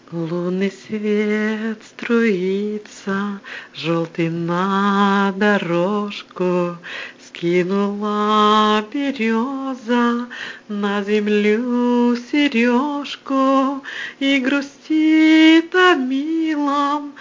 Лунный свет струится, желтый на дорожку, скинула береза на землю сережку и грустит о милом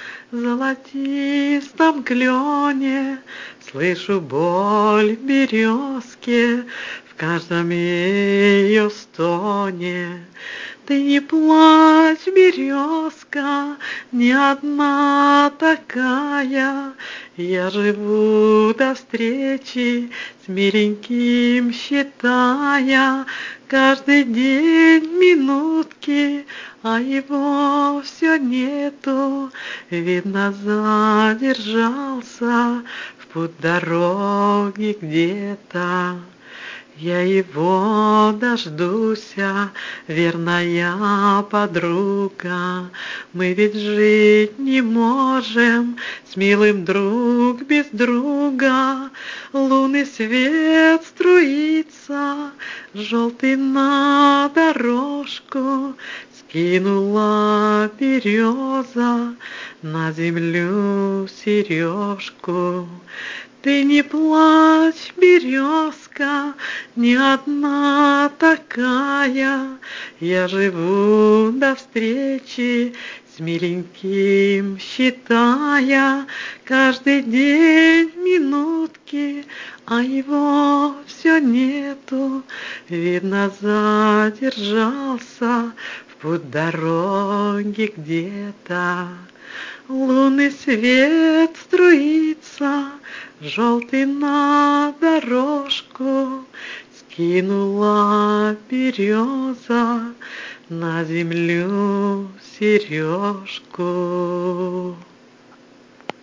золотистом клене. Слышу боль в березке в каждом ее стоне. Ты не плачь, березка, не одна такая. Я живу до встречи с миленьким, считая каждый день минутки, а его все нету. Видно, задержался в путь дороги где-то. Я его дождуся, верная подруга. Мы ведь жить не можем с милым друг без друга. Лунный свет струится, желтый на дорожку, скинула береза на землю сережку. Ты не плачь, березка, не одна такая. Я живу до встречи с миленьким, считая каждый день минутки, а его все нету. Видно, задержался в путь дороги где-то. Лунный свет струится, желтый на дорожку, скинула береза на землю сережку.